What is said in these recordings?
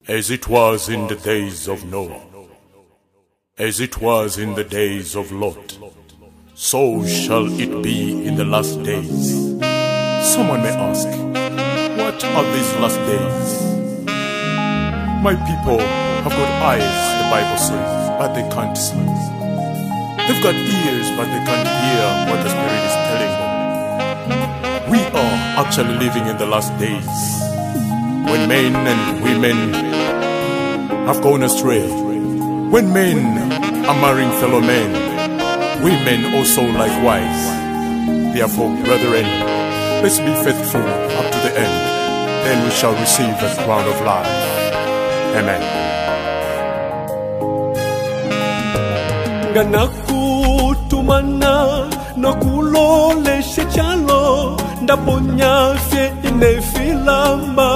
As it was in the days of Noah, as it was in the days of Lot, so shall it be in the last days. Someone may ask, what are these last days? My people have got eyes, the Bible says, but they can't see. They've got ears, but they can't hear what the Spirit is telling them. We are actually living in the last days, when men and women have gone astray, when men are marrying fellow men, women also likewise. Therefore, brethren, let's be faithful up to the end, then we shall receive the crown of life. Amen. Nganakutumana nokuloleshe chalo ndaponyafye inefilamba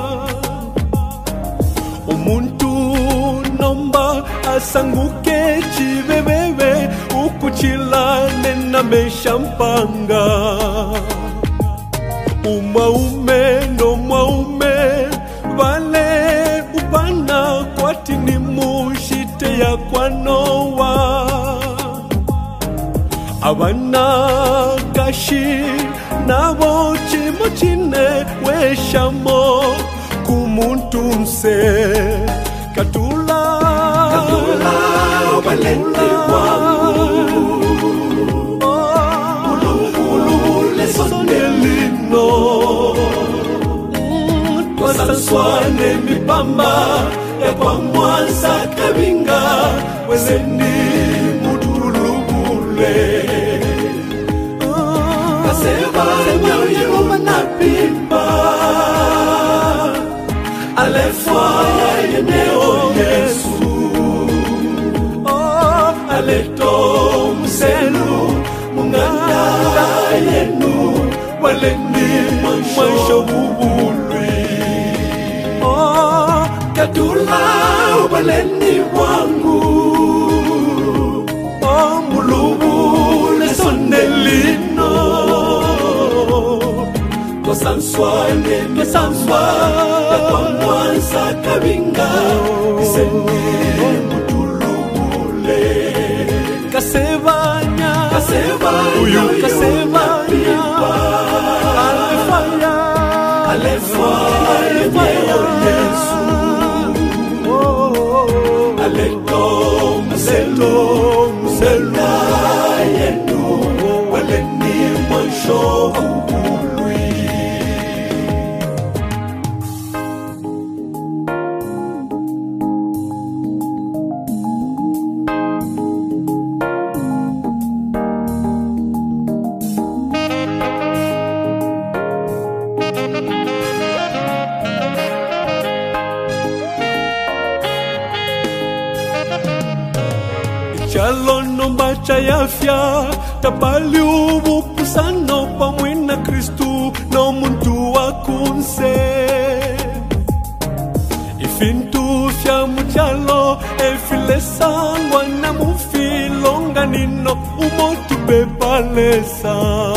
umuntu nomba asanguke chibebebe ukuchilane na meshampanga umaume no maume vale upana kwati ni mushite ya kwa Noa abana kashi nabo chimochine weshamo kumuntu mse katula obalende wangu ulule sondelino wasanswane mipamba ya kwa mwanza kabinga wezeni mutulugule kaseba nyoyo manapimba alefwa yeneo Yesu aleto mselu munganda yenu waleni mwansho bubulwi katula waleni wangu mulubule sondelino kosanswane kesanswa kwa mwanza kabinga iseni mutulubule kasevanya uyu kasevanya alefaya neo Yesu aleto mselo yenu waleni mwansho chalono mbacha yafya tapali ubukusano pamwina Kristu no muntu wakunse ifintu fya muchalo efilesangwa na mufilonga nino umotu bepalesa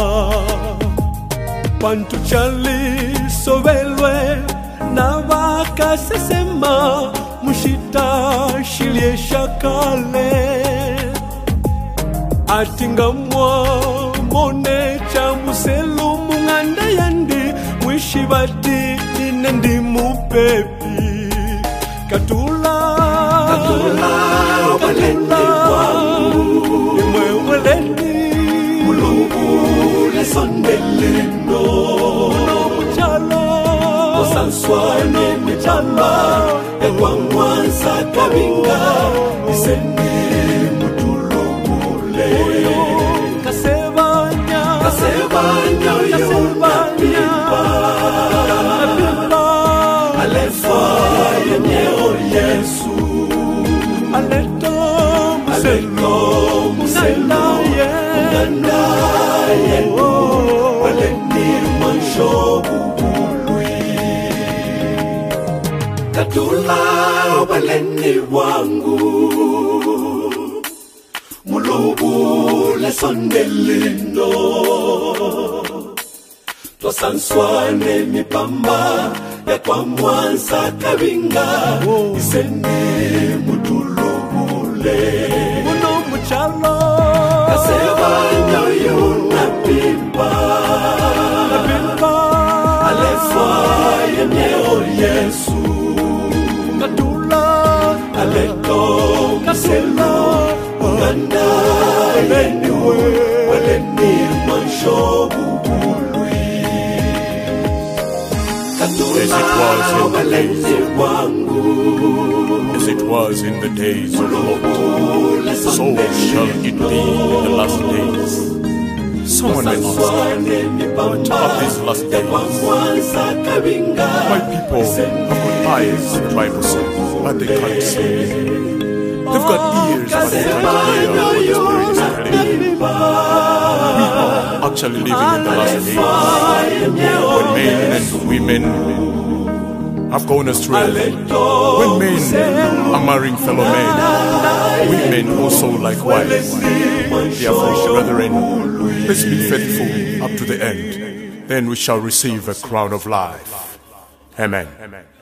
pantu chali sovelwe na vakasesema mushita shilie shakale atingamwa mone cha muselu munganda yandi mwishibati inendi mupepi katula walende wangu imweweleni mulubule sondelino kosanswane mitamba ekwa mwanza kabinga iseni mutulubule kasevanya yonapimba alefa yeneo Yesu aleto mselo munganda yenu waleni mwansho bubulwi katula waleni wangu mulubule sondelino twasanswane mipamba yakwa mwanza kabinga iseni mutulubule uno muchalo kaseba nyoyo napimba alefa yeneo Yesu katula aleto kaselo uganda eleniwe waleni manshobu As it was in the days of Lot, as it was in the days of Lot, so shall it be in the last days. Someone may ask, what are these last days? My people have got eyes, the Bible says, but they can't see. They've got ears, but they can't hear what the Spirit is telling. We are actually living in the last days, when men and women have gone astray, when men are marrying fellow men, women also likewise. Therefore, brethren, let's be faithful up to the end. Then we shall receive a crown of life. Amen.